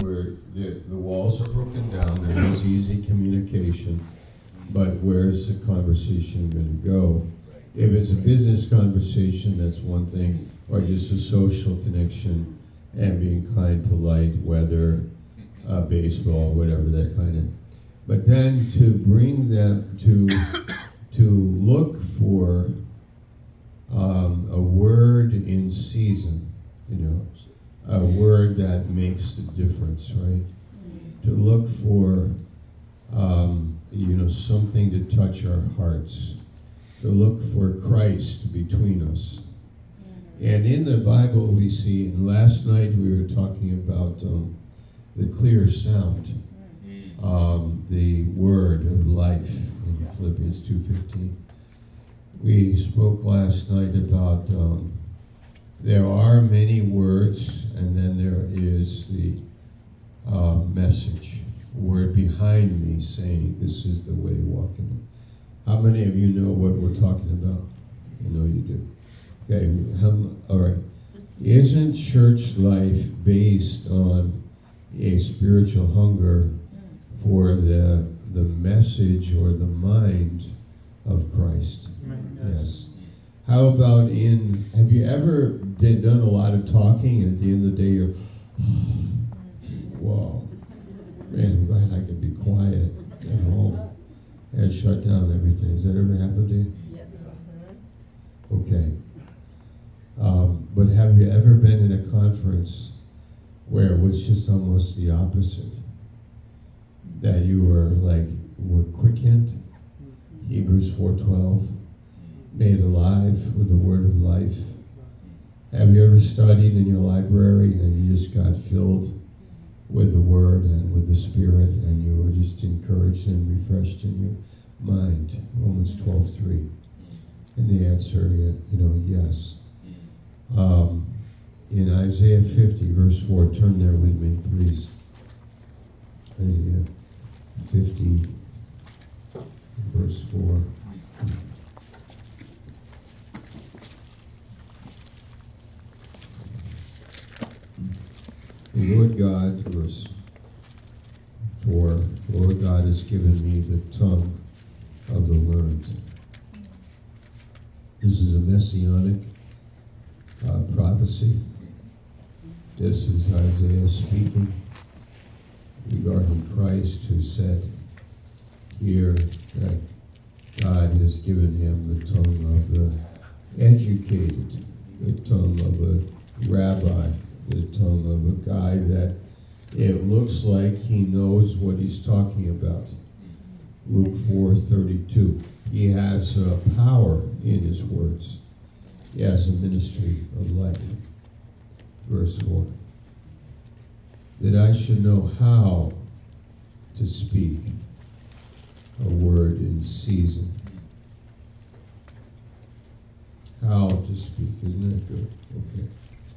where the walls are broken down, there's easy communication, but where's the conversation going to go? If it's a business conversation, that's one thing, or just a social connection, and being kind, polite, weather, baseball, whatever, that kind of. But then to bring them to look for a word in season, a word that makes the difference, right? To look for, something to touch our hearts. To look for Christ between us. And in the Bible we see, and last night we were talking about the clear sound, the word of life in Philippians 2:15. We spoke last night about there are many words, and then there is the message, word behind me saying, this is the way, walk in it. How many of you know what we're talking about? I know you do. Okay, all right. Isn't church life based on a spiritual hunger for the message or the mind of Christ? Yes. How about have you ever done a lot of talking, and at the end of the day you're, wow, man, I'm glad I could be quiet at home and shut down everything. Has that ever happened to you? Yes. Okay. But have you ever been in a conference where it was just almost the opposite? That you were quickened, Hebrews 4:12, made alive with the word of life. Have you ever studied in your library and you just got filled with the word and with the Spirit, and you were just encouraged and refreshed in your mind? Romans 12:3. And the answer, yes. In Isaiah 50, verse 4, turn there with me, please. Isaiah 50, verse 4. The Lord God, verse 4, the Lord God has given me the tongue of the learned. This is a messianic prophecy. This is Isaiah speaking regarding Christ, who said here that God has given him the tongue of the educated, the tongue of a rabbi, the tongue of a guy that it looks like he knows what he's talking about. Luke 4:32. He has power in his words. He has a ministry of life. Verse 4. That I should know how to speak a word in season. How to speak. Isn't that good? Okay.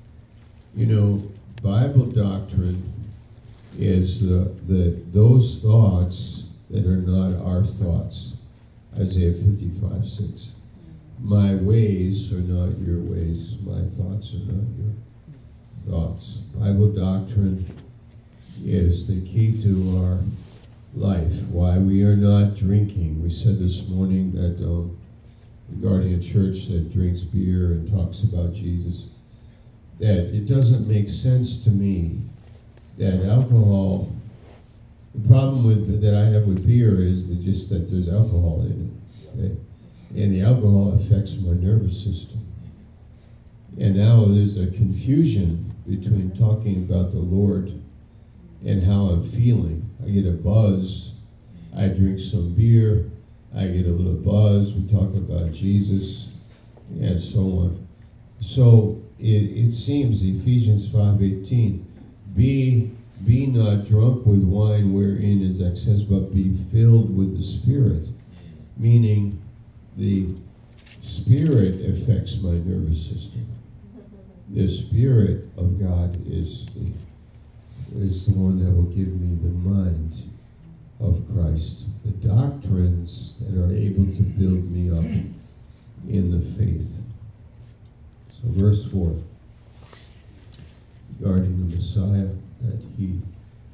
Bible doctrine is those thoughts that are not our thoughts. Isaiah 55:6. My ways are not your ways. My thoughts are not your thoughts. Bible doctrine is the key to our life. Why we are not drinking. We said this morning that regarding a church that drinks beer and talks about Jesus, that it doesn't make sense to me that alcohol, the problem that I have with beer is just that there's alcohol in it. Okay? And the alcohol affects my nervous system. And now there's a confusion between talking about the Lord and how I'm feeling. I get a buzz. I drink some beer. I get a little buzz. We talk about Jesus and so on. So it seems Ephesians 5:18, be not drunk with wine wherein is excess, but be filled with the Spirit. Meaning the Spirit affects my nervous system. The Spirit of God is the one that will give me the mind of Christ. The doctrines that are able to build me up in the faith. So verse 4, regarding the Messiah, that he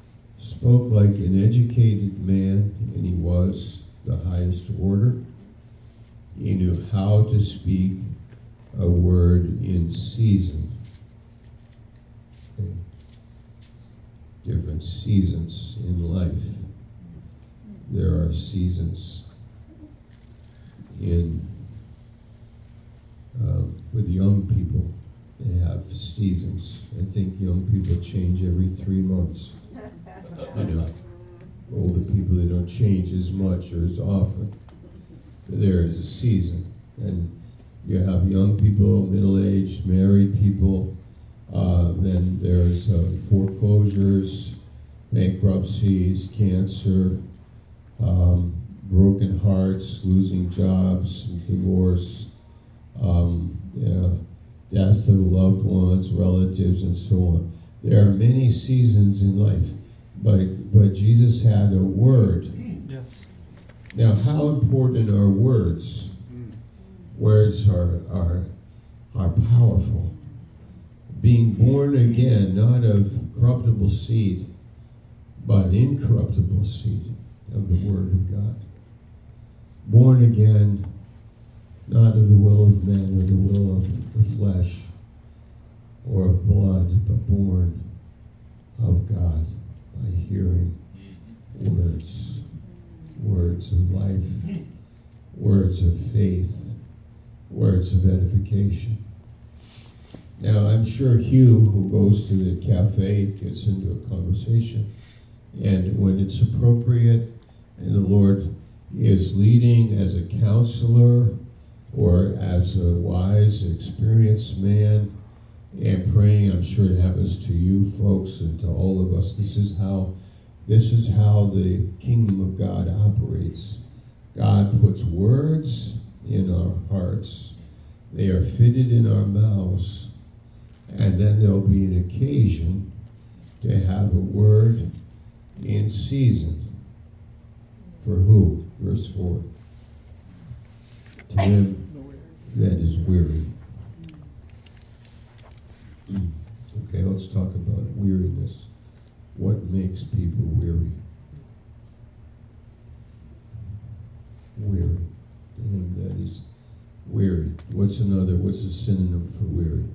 spoke like an educated man, and he was the highest order. He knew how to speak a word in season. Okay. Different seasons in life. There are seasons in with young people. They have seasons. I think young people change every 3 months. You know, older people, they don't change as much or as often. But there is a season. And you have young people, middle-aged, married people. Then there's foreclosures, bankruptcies, cancer, broken hearts, losing jobs, divorce, death of loved ones, relatives, and so on. There are many seasons in life, but Jesus had a word. Yes. Now, how important are words? Words are powerful. Being born again, not of corruptible seed, but incorruptible seed of the Word of God. Born again, not of the will of man or the will of the flesh or of blood, but born of God by hearing words, words of life, words of faith, words of edification. Now, I'm sure Hugh, who goes to the cafe, gets into a conversation, and when it's appropriate and the Lord is leading as a counselor or as a wise, experienced man and praying, I'm sure it happens to you folks and to all of us. This is how the kingdom of God operates. God puts words in our hearts. They are fitted in our mouths. And then there'll be an occasion to have a word in season. For who? Verse 4. To him that is weary. Okay, let's talk about weariness. What makes people weary? Weary. To him that is weary. What's a synonym for weary?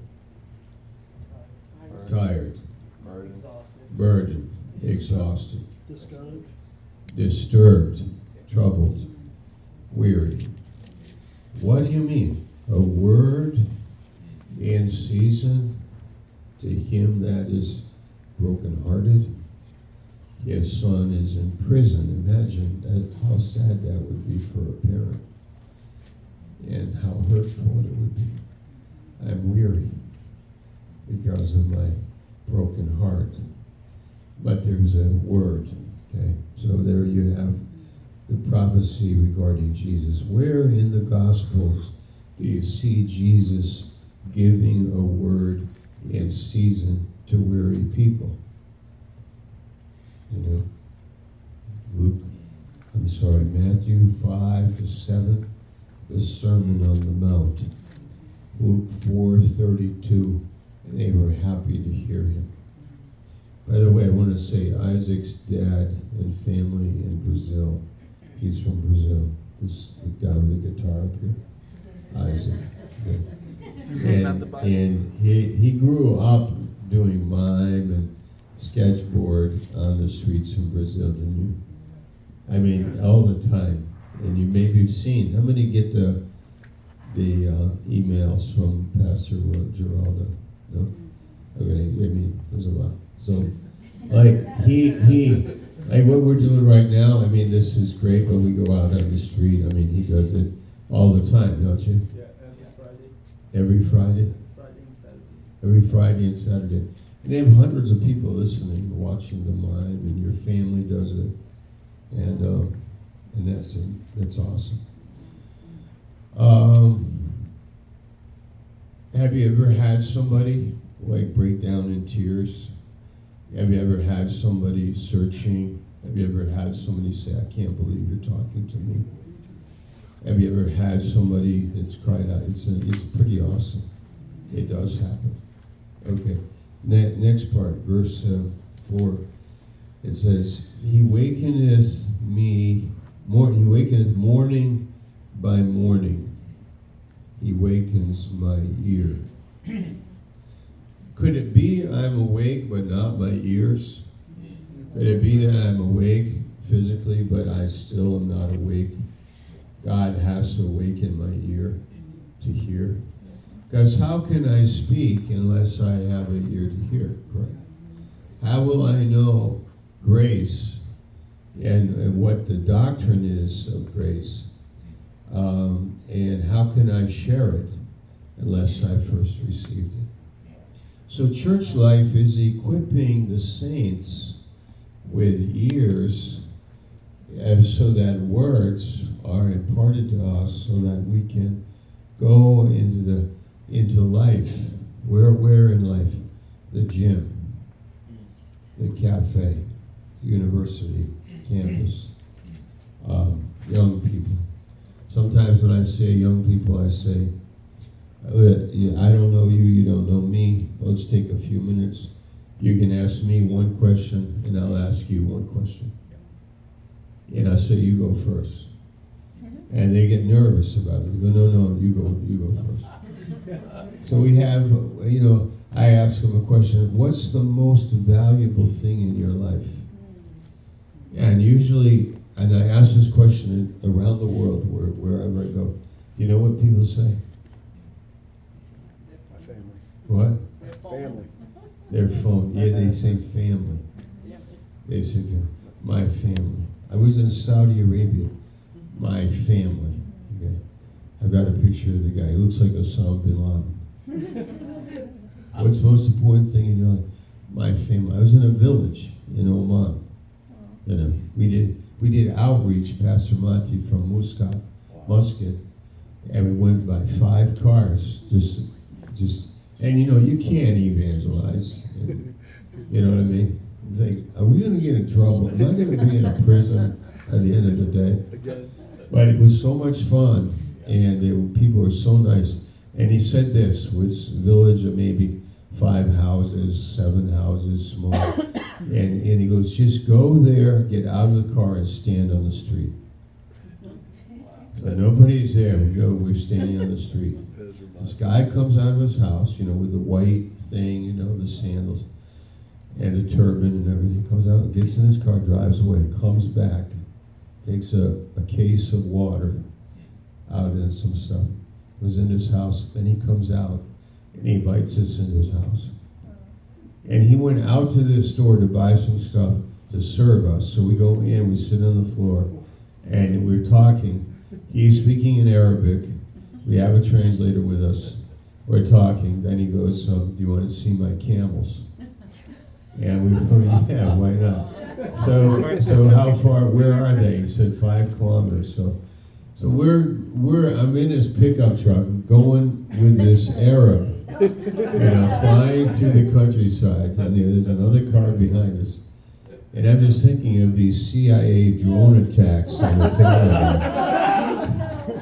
Tired. Burdened. Exhausted. Disturbed. Troubled. Weary. What do you mean? A word in season to him that is brokenhearted. His son is in prison. Imagine how sad that would be for a parent. And how hurtful it would be. I'm weary because of my broken heart. But there's a word, okay? So there you have the prophecy regarding Jesus. Where in the Gospels do you see Jesus giving a word in season to weary people? You know, Matthew 5-7, the Sermon on the Mount. Luke 4:32, and they were happy to hear him. By the way, I want to say Isaac's dad and family in Brazil. He's from Brazil. This the guy with the guitar up here, Isaac. And he grew up doing mime and sketchboard on the streets in Brazil, didn't you? I mean, all the time. And you maybe have seen. How many get the emails from Pastor Geraldo? No? Okay, I mean, there's a lot. So, like, like what we're doing right now, I mean, this is great when we go out on the street. I mean, he does it all the time, don't you? Yeah, every Friday. Every Friday? Friday and Saturday. Every Friday and Saturday. And they have hundreds of people listening, watching the mime, and your family does it. And that's awesome. Have you ever had somebody like break down in tears? Have you ever had somebody searching? Have you ever had somebody say, I can't believe you're talking to me? Have you ever had somebody that's cried out? It's pretty awesome. It does happen. Okay. Next part, verse 4. It says, He wakeneth me, he wakeneth morning by morning. He wakens my ear. Could it be I'm awake but not my ears? Could it be that I'm awake physically but I still am not awake? God has to awaken my ear to hear. Because how can I speak unless I have an ear to hear? Correct. How will I know grace and what the doctrine is of grace? And how can I share it unless I first received it? So church life is equipping the saints with ears so that words are imparted to us so that we can go into life. Where in life? The gym, the cafe, university, campus, young people. Sometimes when I say young people, I say, I don't know you, you don't know me. Let's take a few minutes. You can ask me one question, and I'll ask you one question. And I say, you go first. And they get nervous about it. They go, no, you go first. So we have, I ask them a question, what's the most valuable thing in your life? And usually, and I ask this question around the world, wherever I go, do you know what people say? My family. What? Family. Their phone. Yeah, they say family. They say my family. I was in Saudi Arabia. My family. Okay. I've got a picture of the guy. He looks like Osama bin Laden. What's the most important thing in your life? My family. I was in a village in Oman. We did outreach, Pastor Monty from Muscat, and we went by 5 cars. And you can't evangelize. You know what I mean? It's like, are we going to get in trouble? Am I going to be in a prison at the end of the day? But it was so much fun, and people were so nice. And he said this, with a village of maybe 5 houses, 7 houses, small. And he goes, just go there, get out of the car, and stand on the street. So nobody's there. We're standing on the street. This guy comes out of his house, with the white thing, the sandals, and the turban and everything. Comes out, gets in his car, drives away, comes back, takes a case of water out and some stuff. Was in his house. Then he comes out and he invites us into his house. And he went out to the store to buy some stuff to serve us. So we go in, we sit on the floor, and we're talking. He's speaking in Arabic. We have a translator with us. We're talking. Then he goes, do you want to see my camels? And we go, yeah, why not? So how far, where are they? He said 5 kilometers. So I'm in this pickup truck going with this Arab, flying through the countryside, and there's another car behind us. And I'm just thinking of these CIA drone attacks on the town.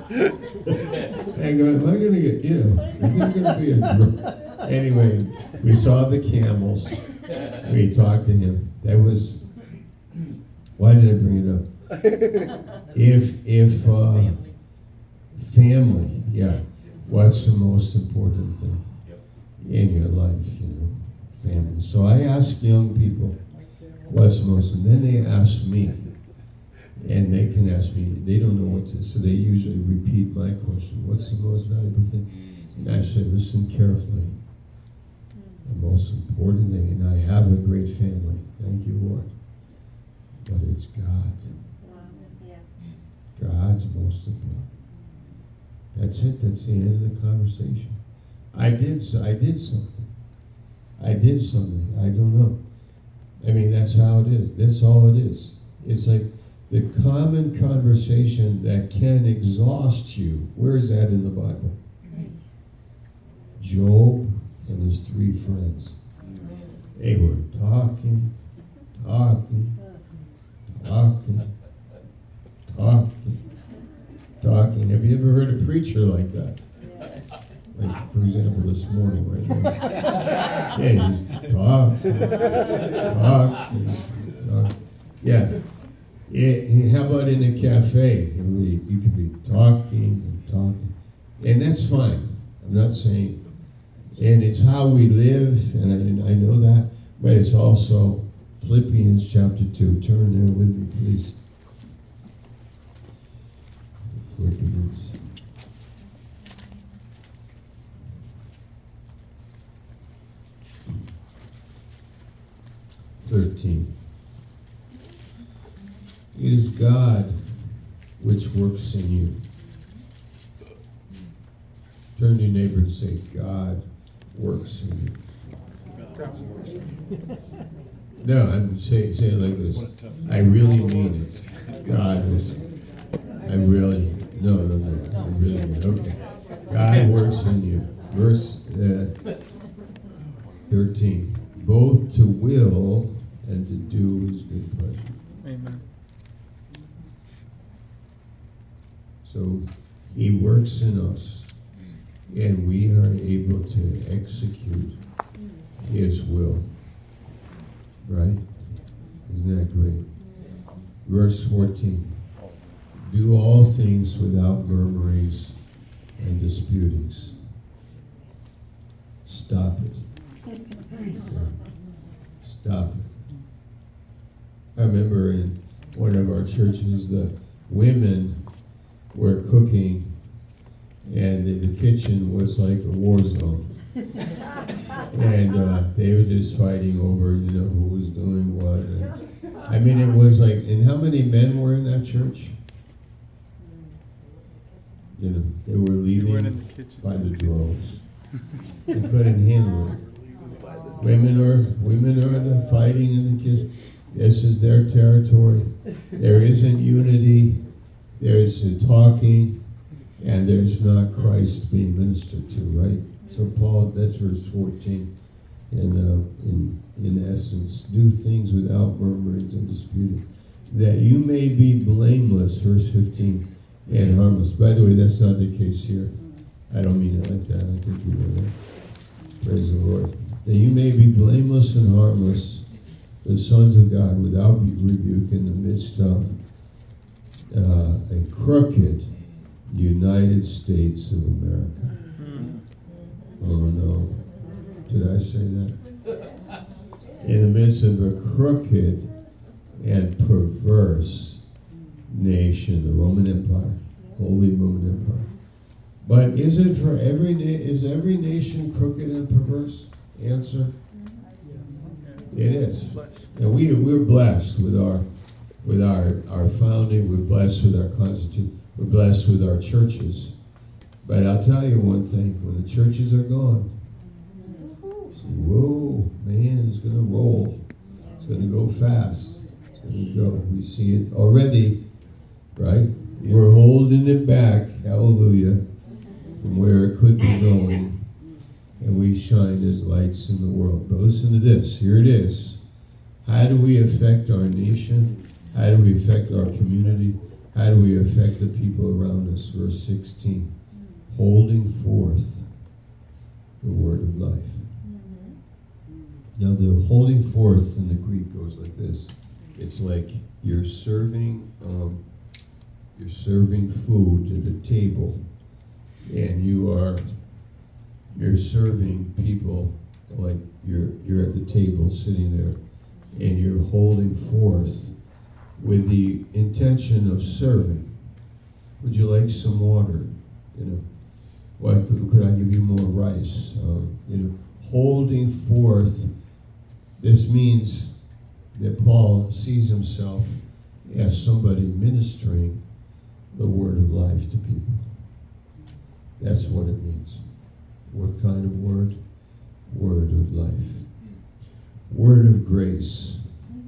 And am I going to get, is there going to be a drone? Anyway, we saw the camels. We talked to him. That was, why did I bring it up? If family, yeah, what's the most important thing in your life, family. So I ask young people, what's the most, and then they ask me, and they can ask me, they don't know what to, so they usually repeat my question, what's the most valuable thing? And I say, listen carefully. The most important thing, and I have a great family, thank you, Lord, but it's God. God's most important. That's it. That's the end of the conversation. I did something. I don't know. I mean, that's how it is. That's all it is. It's like the common conversation that can exhaust you. Where is that in the Bible? Job and his 3 friends. They were talking. Have you ever heard a preacher like that? Like, for example, this morning, right now. Yeah, just talk. Yeah. How about in a cafe? You could be talking and talking. And that's fine. I'm not saying. And it's how we live, and I know that. But it's also Philippians chapter 2. Turn there with me, please. Philippians. It is God which works in you. Turn to your neighbor and say, God works in you. No, I'm saying it like this. I really mean it. God is. I really. No. I really mean it. Okay. God works in you. Verse 13. Both to will and to do his good pleasure. Amen. So he works in us, and we are able to execute his will. Right? Isn't that great? Verse 14. Do all things without murmurings and disputings. Stop it. Stop it. I remember in one of our churches, the women were cooking, and the kitchen was like a war zone. And they were just fighting over, who was doing what. And, I mean, it was like, and how many men were in that church? They were leaving by the droves. They couldn't handle it. Women are the fighting in the kitchen. This is their territory. There isn't unity. There's the talking, and there's not Christ being ministered to, right? So Paul, that's verse 14. And in essence, do things without murmurings and disputing, that you may be blameless, verse 15, and harmless. By the way, that's not the case here. I don't mean it like that. I think you know that. Praise the Lord. That you may be blameless and harmless, the sons of God, without rebuke, in the midst of a crooked United States of America. Oh no. Did I say that? In the midst of a crooked and perverse nation, the Roman Empire, Holy Roman Empire. But is it for is every nation crooked and perverse? Answer. It is. And we're blessed with our founding, we're blessed with our constitution, we're blessed with our churches. But I'll tell you one thing, when the churches are gone, whoa, man, it's going to roll. It's going to go fast. It's going to go. We see it already, right? We're holding it back, hallelujah, from where it could be going. And we shine as lights in the world. But listen to this. Here it is. How do we affect our nation? How do we affect our community? How do we affect the people around us? Verse 16. Holding forth the word of life. Now the holding forth in the Greek goes like this. It's like you're serving food at a table, and you're serving people, like you're at the table sitting there, and you're holding forth with the intention of serving. Would you like some water? Why could I give you more rice? Holding forth. This means that Paul sees himself as somebody ministering the word of life to people. That's what it means. What kind of word? Word of life. Word of grace.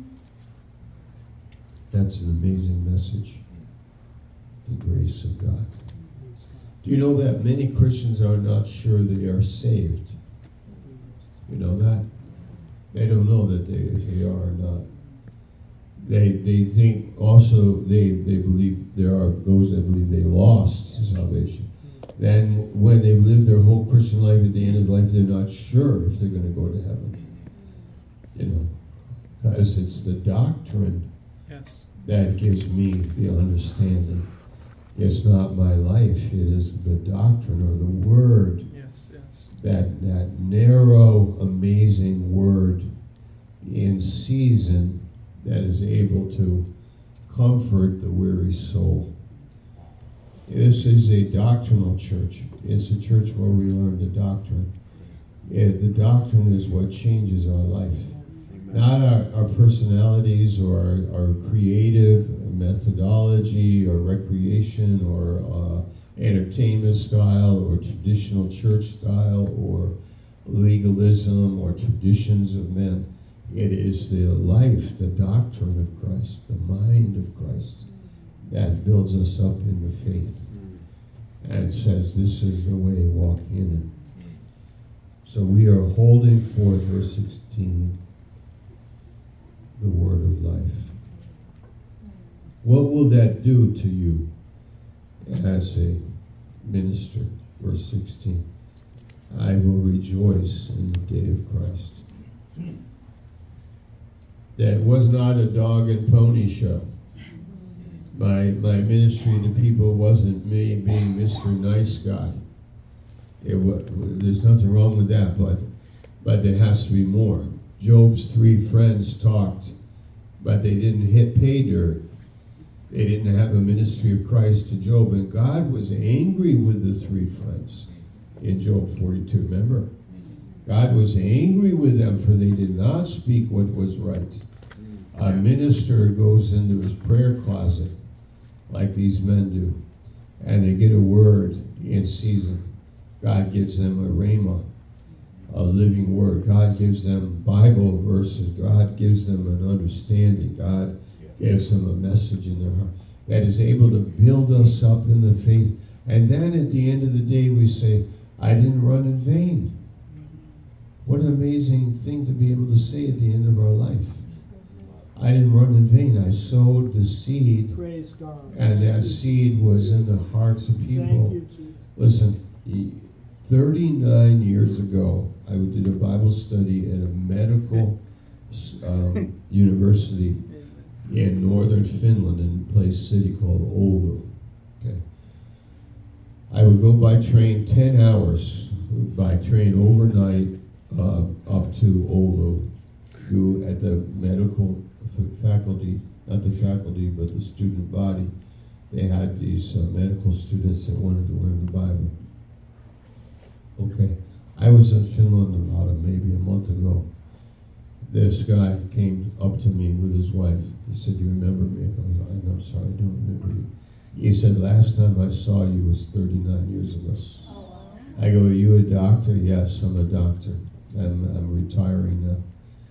That's an amazing message. The grace of God. Do you know that many Christians are not sure they are saved? You know that? They don't know that if they are or not. They think also, they believe there are those that believe they lost salvation. then when they've lived their whole Christian life, at the end of life, they're not sure if they're going to go to heaven. You know, because it's the doctrine that gives me the understanding. It's not my life, it is the doctrine or the word. That narrow, amazing word in season that is able to comfort the weary soul. This is a doctrinal church. It's a church where we learn the doctrine. The doctrine is what changes our life. Not our personalities or our creative methodology or recreation or entertainment style or traditional church style or legalism or traditions of men. It is the life, the doctrine of Christ, the mind of Christ that builds us up in the faith and says this is the way, walk in it. So we are holding forth, verse 16, the word of life. What will that do to you as a minister? Verse 16. I will rejoice in the day of Christ. That was not a dog and pony show. My ministry to people wasn't me being Mr. Nice Guy. There's nothing wrong with that, but there has to be more. Job's 3 friends talked, but they didn't hit pay dirt. They didn't have a ministry of Christ to Job, and God was angry with the 3 friends in Job 42, remember? God was angry with them for they did not speak what was right. A minister goes into his prayer closet like these men do, and they get a word in season. God gives them a rhema, a living word. God gives them Bible verses. God gives them an understanding. God gives them a message in their heart that is able to build us up in the faith. And then at the end of the day, we say, I didn't run in vain. What an amazing thing to be able to say at the end of our life. I didn't run in vain. I sowed the seed. Praise God. And that seed was in the hearts of people. Thank you, Jesus. Listen, 39 years ago, I did a Bible study at a medical university in northern Finland in a place city called Oulu. Okay. I would go by train 10 hours by train overnight up to Oulu at the medical faculty, not the faculty, but the student body. They had these medical students that wanted to learn the Bible. Okay, I was in Finland about maybe a month ago. This guy came up to me with his wife. He said, "You remember me?" I go, "I'm sorry, I don't remember you." He said, "Last time I saw you was 39 years ago." I go, "Are you a doctor?" "Yes, I'm a doctor. I'm retiring now."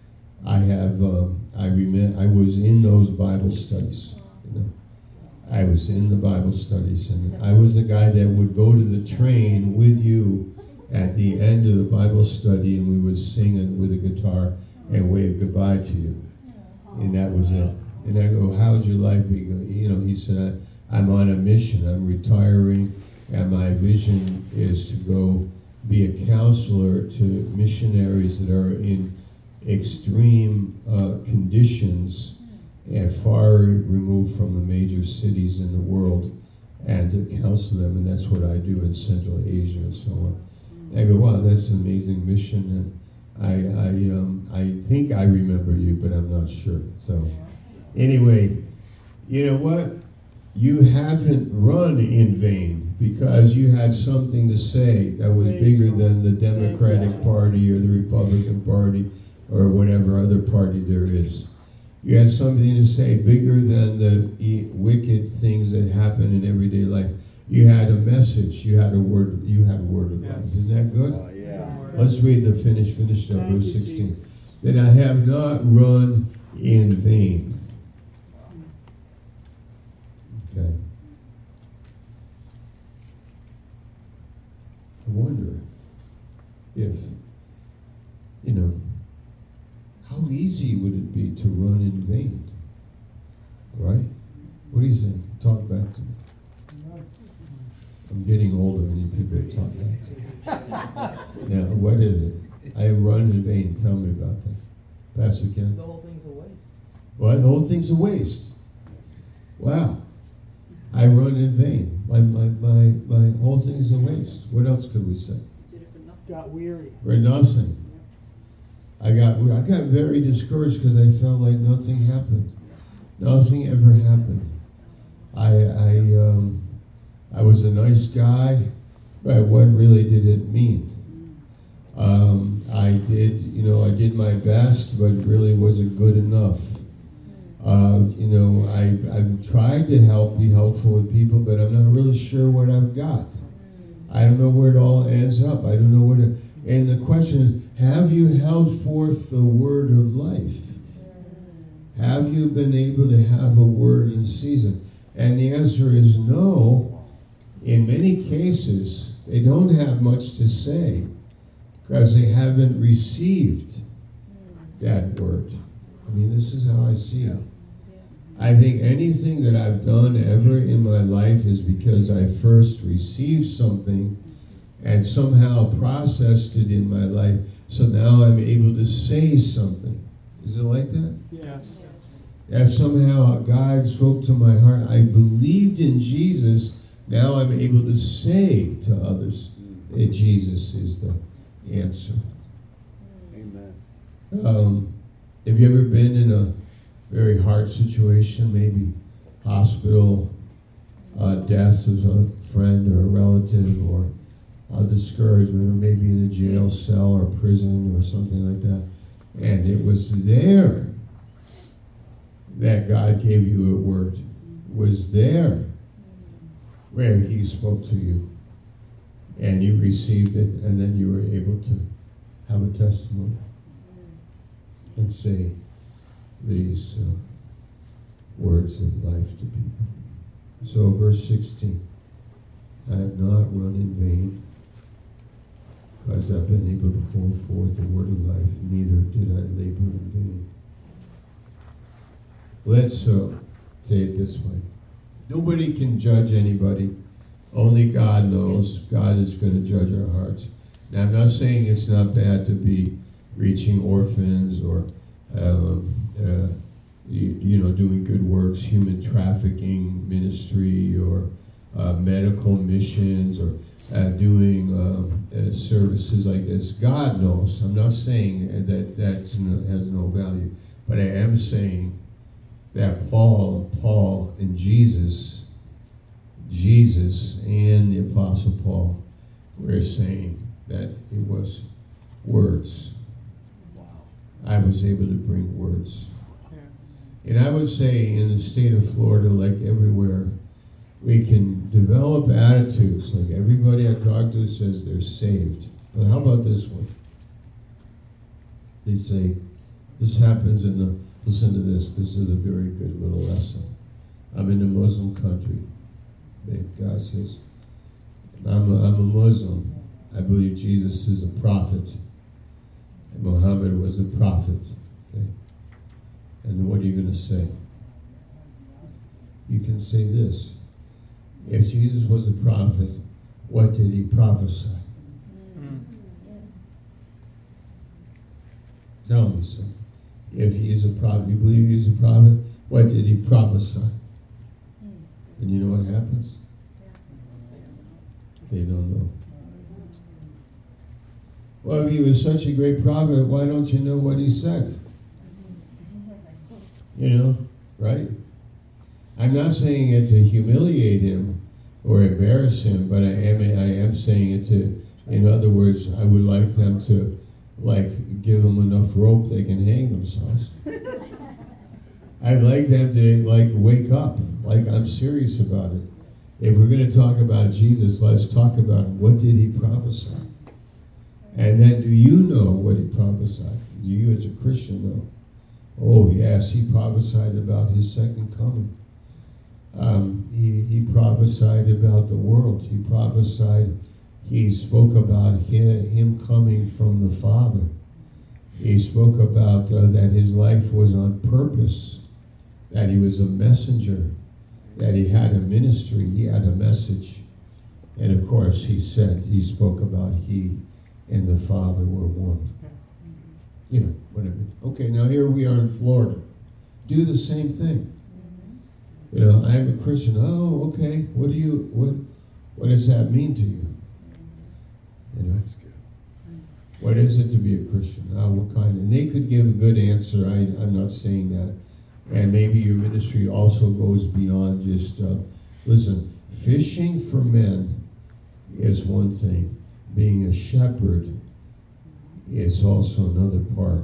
I was in those Bible studies. You know, I was in the Bible studies, and I was the guy that would go to the train with you at the end of the Bible study, and we would sing it with a guitar and wave goodbye to you. And that was it. And I go, "How's your life?" He said, "I'm on a mission. I'm retiring, and my vision is to go be a counselor to missionaries that are in extreme conditions and far removed from the major cities in the world, and to counsel them, and that's what I do in Central Asia and so on." And I go, "Wow, that's an amazing mission, and I think I remember you, but I'm not sure." So anyway, you know what? You haven't run in vain, because you had something to say that was bigger than the Democratic Party or the Republican Party or whatever other party there is. You had something to say bigger than the wicked things that happen in everyday life. You had a message. You had a word. You had a word of life. Isn't that good? Yeah. Let's read the finished up, verse 16. That I have not run in vain. Okay. I wonder if, how easy would it be to run in vain? Right? What do you think? Talk back to me. I'm getting older anyway. people talk about. Yeah, what is it? I run in vain. Tell me about that. Pastor Ken? The whole thing's a waste. What? The whole thing's a waste. Wow. I run in vain. My whole thing's a waste. What else could we say? Got weary. For nothing. I got very discouraged because I felt like nothing happened. Nothing ever happened. I was a nice guy, but what really did it mean? I did my best, but it really wasn't good enough. I tried to be helpful with people, but I'm not really sure what I've got. I don't know where it all ends up. I don't know and the question is, have you held forth the word of life? Have you been able to have a word in season? And the answer is no. In many cases, they don't have much to say because they haven't received that word. I mean, this is how I see it. I think anything that I've done ever in my life is because I first received something and somehow processed it in my life, so now I'm able to say something. Is it like that? Yes. If somehow God spoke to my heart, I believed in Jesus, now I'm able to say to others that Jesus is the answer. Amen. Have you ever been in a very hard situation, maybe hospital, death of a friend or a relative, or discouragement, or maybe in a jail cell or prison or something like that, and it was there that God gave you a word, was there where he spoke to you, and you received it, and then you were able to have a testimony and say these words of life to people. So verse 16, I have not run in vain, because I've been able to hold forth the word of life, neither did I labor in vain. Let's say it this way. Nobody can judge anybody. Only God knows. God is going to judge our hearts. Now, I'm not saying it's not bad to be reaching orphans or doing good works, human trafficking ministry, or medical missions, or doing services like this. God knows. I'm not saying that has no value, but I am saying that Paul and Jesus and the Apostle Paul were saying that it was words. Wow. I was able to bring words. And I would say in the state of Florida, like everywhere, we can develop attitudes. Like everybody I talk to says they're saved. But how about this one? They say, this happens listen to this. This is a very good little lesson. I'm in a Muslim country. God says, I'm a Muslim. I believe Jesus is a prophet. And Muhammad was a prophet. Okay? And what are you going to say? You can say this. If Jesus was a prophet, what did he prophesy? Tell me so. If he is a prophet, you believe he is a prophet, what did he prophesy? And you know what happens? They don't know. Well, if he was such a great prophet, why don't you know what he said? You know, right? I'm not saying it to humiliate him or embarrass him, but I am saying it to, in other words, I would like them to, give them enough rope they can hang themselves. I'd like them to, wake up. I'm serious about it. If we're going to talk about Jesus, let's talk about what did he prophesy? And then do you know what he prophesied? Do you as a Christian know? Oh, yes, he prophesied about his second coming. He prophesied about the world. He spoke about him coming from the Father. He spoke about that his life was on purpose, that he was a messenger, that he had a ministry, he had a message, And of course, he spoke about he and the Father were one. You know, whatever. Okay, now here we are in Florida. Do the same thing. You know, I'm a Christian. Oh, okay. What does that mean to you? You know, what is it to be a Christian? What kind? And they could give a good answer. I'm not saying that. And maybe your ministry also goes beyond just, listen, fishing for men is one thing. Being a shepherd is also another part.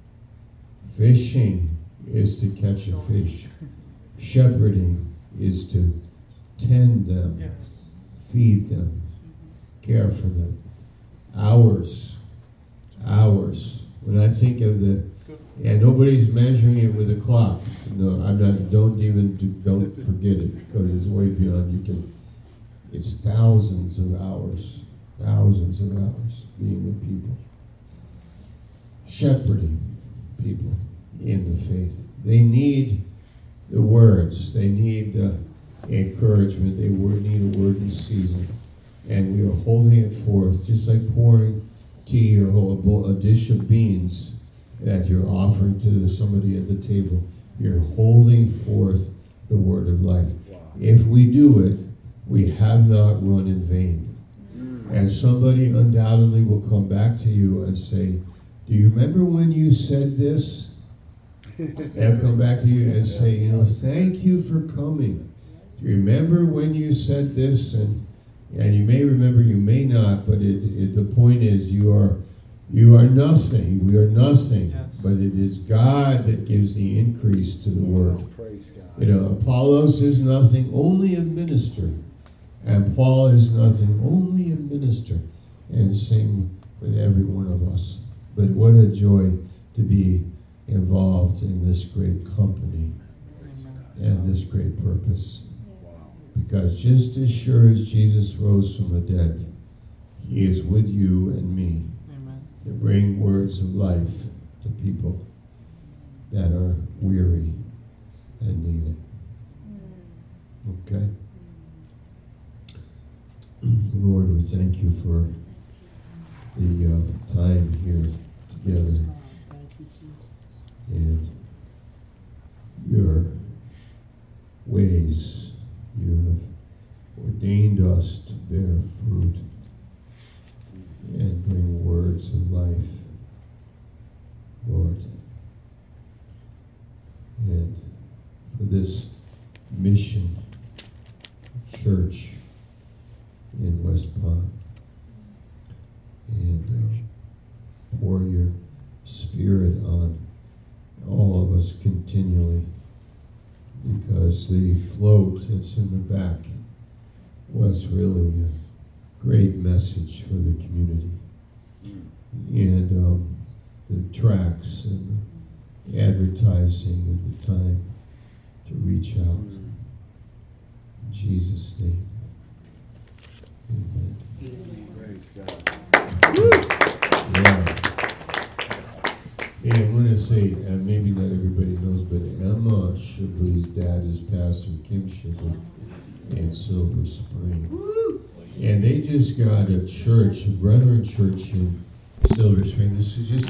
Fishing is to catch a fish. Shepherding is to tend them, feed them, care for them. Hours. When I think of and nobody's measuring it with a clock. No, I'm not. Don't forget it, because it's way beyond. It's thousands of hours being with people, shepherding people in the faith. They need the words. They need encouragement. They need a word in season, and we are holding it forth, just like pouring tea or a dish of beans that you're offering to somebody at the table. You're holding forth the word of life. Wow. If we do it, we have not run in vain. And somebody undoubtedly will come back to you and say, do you remember when you said this? They'll come back to you and say, thank you for coming. Do you remember when you said this? And you may remember, you may not, but the point is you are nothing. We are nothing. Yes. But it is God that gives the increase to the word. Praise God. Apollos is nothing, only a minister. And Paul is nothing, only a minister. And same with every one of us. But what a joy to be involved in this great company and this great purpose. Because just as sure as Jesus rose from the dead, he is with you and me. Amen. To bring words of life to people that are weary and need it. Okay? Lord, we thank you for the time here together and your ways. You have ordained us to bear fruit and bring words of life, Lord. And for this mission church in West Palm, and pour your spirit on all of us continually, because the float that's in the back was really a great message for the community. And the tracts and the advertising and the time to reach out. In Jesus' name. Amen. Praise God. Yeah. Hey, I want to say, maybe not everybody knows, but Emma Shibley's dad is Pastor Kim Shibley in Silver Spring. And they just got a church, a Brethren church in Silver Spring. This is just